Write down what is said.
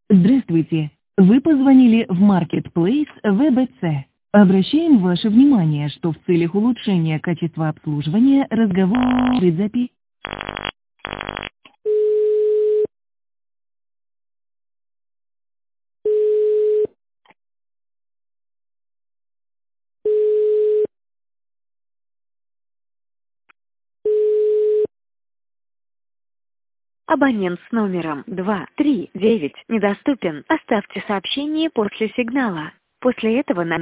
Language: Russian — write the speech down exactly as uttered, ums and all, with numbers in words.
Здравствуйте. Вы позвонили в Marketplace вэ бэ цэ. Обращаем ваше внимание, что в целях улучшения качества обслуживания разговоры запи... Абонент с номером два три девять недоступен. Оставьте сообщение после сигнала. После этого на